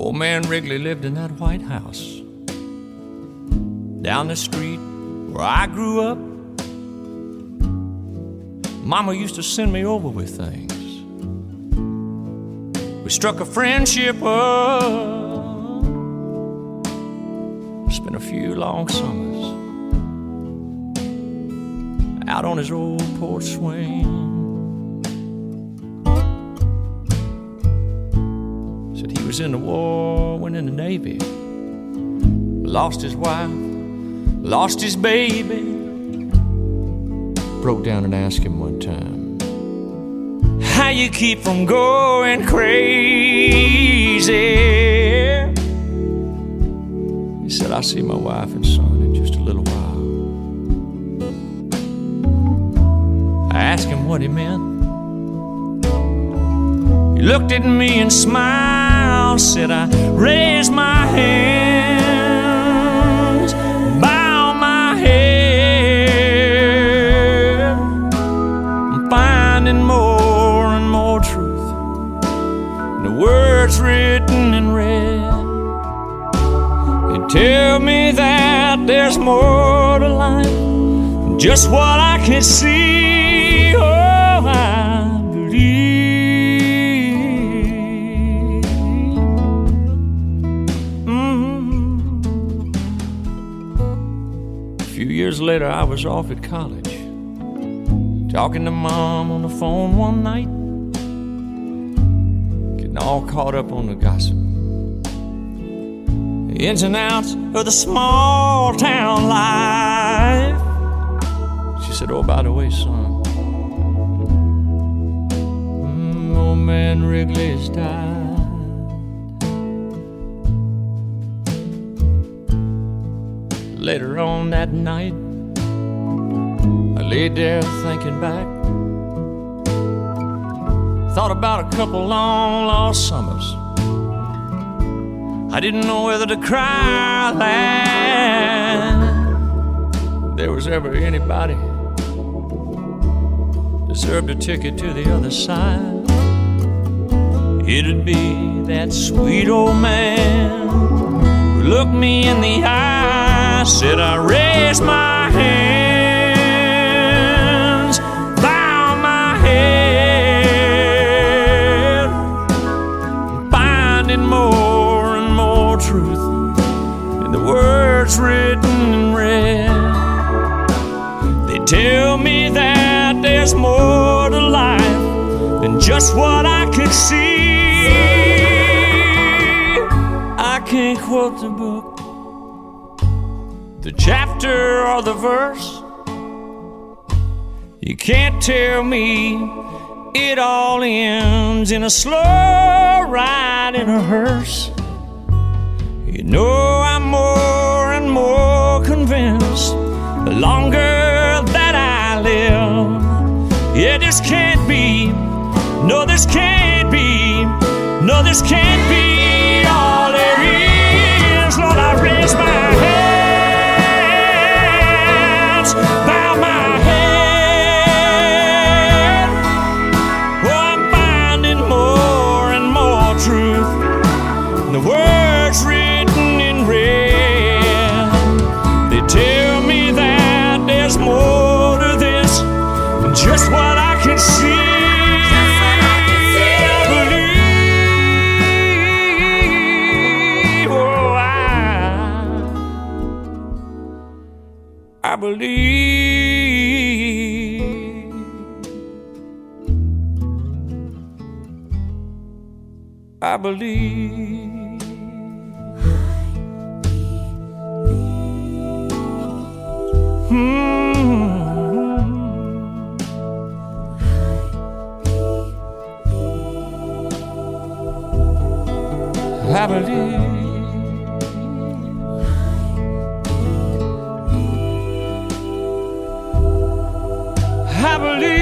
Old man Wrigley lived in that white house down the street where I grew up. Mama used to send me over with things. We struck a friendship up, spent a few long summers out on his old porch swing. Said he was in the war, went in the Navy, lost his wife, lost his baby. Broke down and asked him one time, how you keep from going crazy? He said, I'll see my wife and son in just a little while. I asked him what he meant. He looked at me and smiled, said, I raised my hands, bow my head. I'm finding more and more truth in the words written in red. They tell me that there's more to life than just what I can see. Oh, I believe. A few years later, I was off at college, talking to Mom on the phone one night, getting all caught up on the gossip, the ins and outs of the small town life. She said, oh, by the way, son, old man Wrigley has died. Later on that night, I laid there thinking back, thought about a couple long lost summers. I didn't know whether to cry or laugh. There was ever anybody deserved a ticket to the other side, it'd be that sweet old man who looked me in the eye, said, I raised my hands, bow my head, finding more and more truth in the words written in red. They tell me that there's more to life than just what I can see. I can't quote the book, the chapter or the verse. You can't tell me it all ends in a slow ride in a hearse. You know I'm more and more convinced the longer that I live. Yeah, this can't be, no, this can't be, no, this can't be all there is. Lord, I raise my hands, bow my head. Oh, I'm finding more and more truth in the words written in red. They tell me that there's more to this than just what I can see. I believe. I believe. I believe. I believe.